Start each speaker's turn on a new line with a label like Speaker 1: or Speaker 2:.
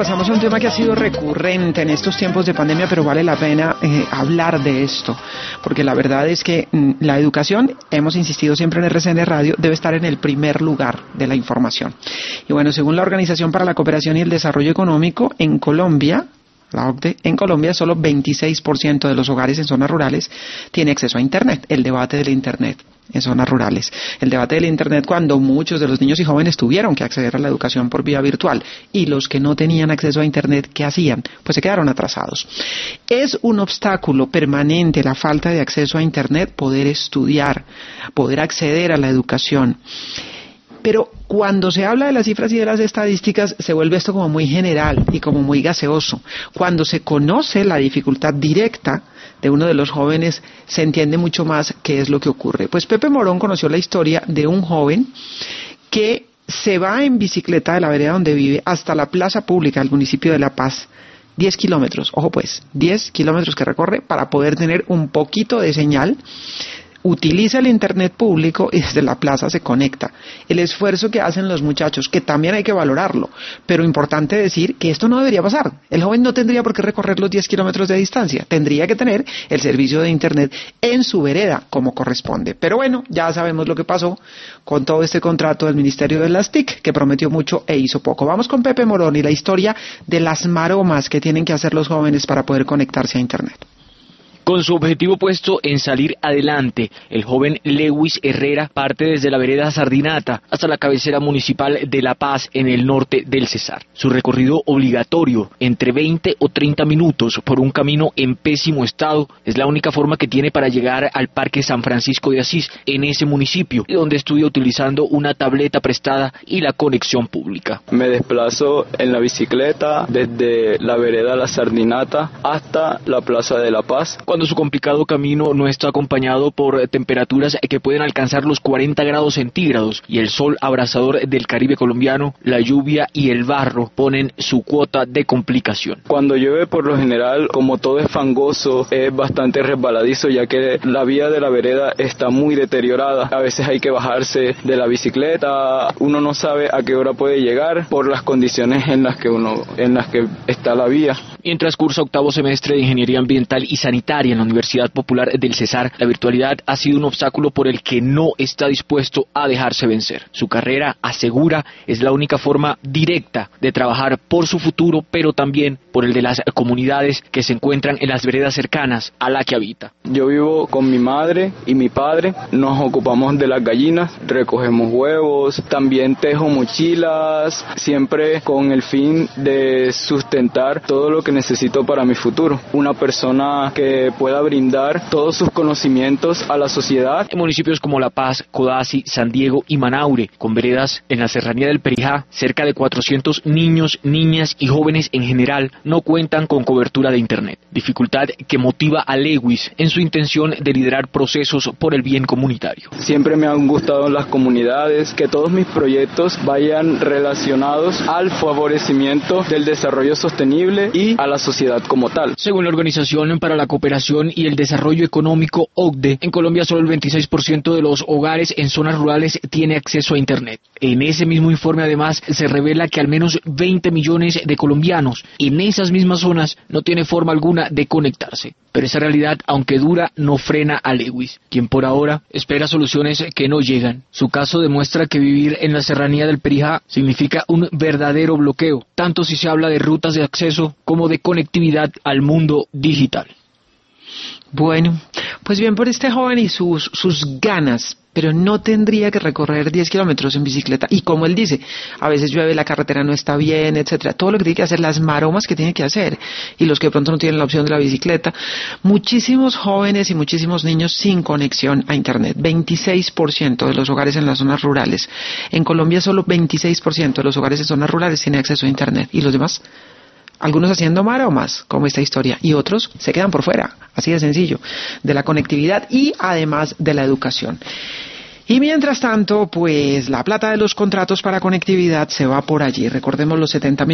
Speaker 1: Pasamos a un tema que ha sido recurrente en estos tiempos de pandemia, pero vale la pena hablar de esto, porque la verdad es que la educación, hemos insistido siempre en RCN Radio, debe estar en el primer lugar de la información. Y bueno, según la Organización para la Cooperación y el Desarrollo Económico, en Colombia, la OCDE, en Colombia solo 26% de los hogares en zonas rurales tiene acceso a Internet, el debate del Internet en zonas rurales. El debate del Internet cuando muchos de los niños y jóvenes tuvieron que acceder a la educación por vía virtual y los que no tenían acceso a Internet, ¿qué hacían? Pues se quedaron atrasados. Es un obstáculo permanente la falta de acceso a Internet, poder estudiar, poder acceder a la educación. Pero cuando se habla de las cifras y de las estadísticas, se vuelve esto como muy general y como muy gaseoso. Cuando se conoce la dificultad directa de uno de los jóvenes, se entiende mucho más qué es lo que ocurre. Pues Pepe Morón conoció la historia de un joven que se va en bicicleta de la vereda donde vive hasta la plaza pública del municipio de La Paz. 10 kilómetros, ojo pues, 10 kilómetros que recorre para poder tener un poquito de señal. Utiliza el Internet público y desde la plaza se conecta. El esfuerzo que hacen los muchachos, que también hay que valorarlo, pero importante decir que esto no debería pasar. El joven no tendría por qué recorrer los 10 kilómetros de distancia, tendría que tener el servicio de Internet en su vereda como corresponde. Pero bueno, ya sabemos lo que pasó con todo este contrato del Ministerio de las TIC, que prometió mucho e hizo poco. Vamos con Pepe Morón y la historia de las maromas que tienen que hacer los jóvenes para poder conectarse a Internet.
Speaker 2: Con su objetivo puesto en salir adelante, el joven Lewis Herrera parte desde la vereda Sardinata hasta la cabecera municipal de La Paz en el norte del Cesar. Su recorrido obligatorio, entre 20 o 30 minutos por un camino en pésimo estado, es la única forma que tiene para llegar al Parque San Francisco de Asís en ese municipio, donde estudia utilizando una tableta prestada y la conexión pública.
Speaker 3: Me desplazo en la bicicleta desde la vereda La Sardinata hasta la Plaza de La Paz.
Speaker 2: Cuando su complicado camino no está acompañado por temperaturas que pueden alcanzar los 40 grados centígrados y el sol abrasador del Caribe colombiano, la lluvia y el barro ponen su cuota de complicación.
Speaker 3: Cuando llueve, por lo general, como todo es fangoso, es bastante resbaladizo, ya que la vía de la vereda está muy deteriorada. A veces hay que bajarse de la bicicleta, uno no sabe a qué hora puede llegar por las condiciones en las que está la vía.
Speaker 2: Mientras cursa octavo semestre de Ingeniería Ambiental y Sanitaria en la Universidad Popular del Cesar, la virtualidad ha sido un obstáculo por el que no está dispuesto a dejarse vencer. Su carrera, asegura, es la única forma directa de trabajar por su futuro, pero también por el de las comunidades que se encuentran en las veredas cercanas a la que habita.
Speaker 3: Yo vivo con mi madre y mi padre, nos ocupamos de las gallinas, recogemos huevos, también tejo mochilas, siempre con el fin de sustentar todo lo que necesito para mi futuro. Una persona que pueda brindar todos sus conocimientos a la sociedad.
Speaker 2: En municipios como La Paz, Codazzi, San Diego y Manaure, con veredas en la serranía del Perijá, cerca de 400 niños, niñas y jóvenes en general no cuentan con cobertura de Internet. Dificultad que motiva a Lewis en su intención de liderar procesos por el bien comunitario.
Speaker 3: Siempre me han gustado las comunidades, que todos mis proyectos vayan relacionados al favorecimiento del desarrollo sostenible y a la sociedad como tal.
Speaker 2: Según la Organización para la Cooperación y el Desarrollo Económico, OCDE, en Colombia solo el 26% de los hogares en zonas rurales tiene acceso a Internet. En ese mismo informe, además, se revela que al menos 20 millones de colombianos en esas mismas zonas no tiene forma alguna de conectarse. Pero esa realidad, aunque dura, no frena a Lewis, quien por ahora espera soluciones que no llegan. Su caso demuestra que vivir en la serranía del Perijá significa un verdadero bloqueo, tanto si se habla de rutas de acceso como de conectividad al mundo digital.
Speaker 1: Bueno, pues bien por este joven y sus ganas, pero no tendría que recorrer 10 kilómetros en bicicleta. Y como él dice, a veces llueve, la carretera no está bien, etcétera. Todo lo que tiene que hacer, las maromas que tiene que hacer, y los que de pronto no tienen la opción de la bicicleta. Muchísimos jóvenes y muchísimos niños sin conexión a Internet. 26% de los hogares en las zonas rurales. En Colombia solo 26% de los hogares en zonas rurales tienen acceso a Internet. ¿Y los demás? Algunos haciendo maromas, como esta historia, y otros se quedan por fuera, así de sencillo, de la conectividad y además de la educación. Y mientras tanto, pues la plata de los contratos para conectividad se va por allí. Recordemos los 70.000